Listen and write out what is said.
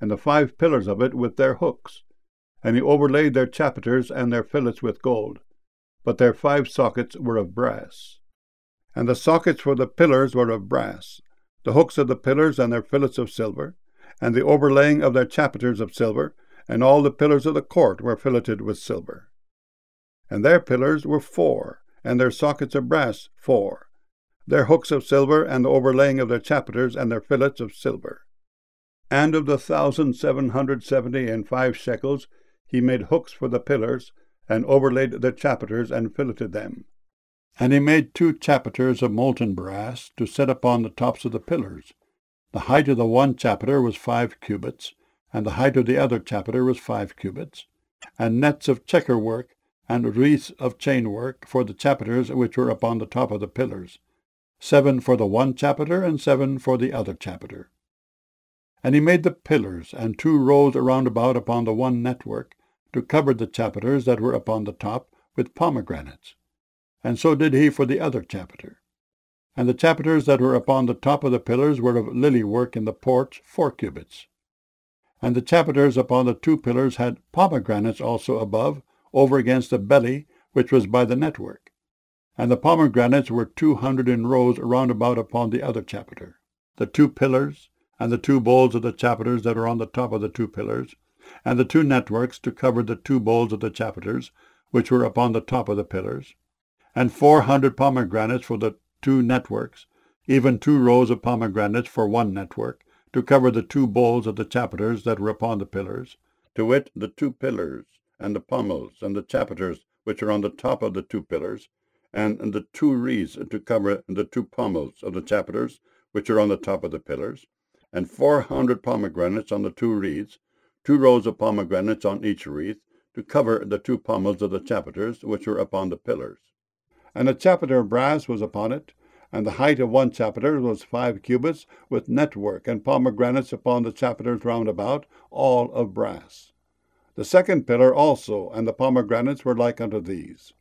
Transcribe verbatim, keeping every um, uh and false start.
and the five pillars of it with their hooks. And he overlaid their chapiters and their fillets with gold, but their five sockets were of brass. And the sockets for the pillars were of brass, the hooks of the pillars and their fillets of silver, and the overlaying of their chapiters of silver, and all the pillars of the court were filleted with silver. And their pillars were four, and their sockets of brass four, their hooks of silver, and the overlaying of their chapiters and their fillets of silver. And of the thousand seven hundred seventy and five shekels he made hooks for the pillars, and overlaid their chapiters, and filleted them. And he made two chapiters of molten brass to set upon the tops of the pillars. The height of the one chapiter was five cubits, and the height of the other chapiter was five cubits, and nets of checker work, and wreaths of chain work for the chapiters which were upon the top of the pillars, seven for the one chapiter, and seven for the other chapiter. And he made the pillars, and two rows round about upon the one network, to cover the chapiters that were upon the top, with pomegranates. And so did he for the other chapiter. And the chapiters that were upon the top of the pillars were of lily work in the porch, four cubits. And the chapiters upon the two pillars had pomegranates also above, over against the belly, which was by the network. And the pomegranates were two hundred in rows round about upon the other chapiter. The two pillars, and the two bowls of the chapiters that are on the top of the two pillars, and the two networks to cover the two bowls of the chapiters, which were upon the top of the pillars, and four hundred pomegranates for the two networks, even two rows of pomegranates for one network, to cover the two bowls of the chapiters that were upon the pillars, to wit, the two pillars, and the pommels, and the chapiters which are on the top of the two pillars, and the two wreaths to cover the two pommels of the chapiters which are on the top of the pillars, and four hundred pomegranates on the two wreaths, two rows of pomegranates on each wreath, to cover the two pommels of the chapiters which were upon the pillars. And a chapiter of brass was upon it, and the height of one chapiter was five cubits, with network and pomegranates upon the chapiters round about, all of brass. The second pillar also, and the pomegranates were like unto these.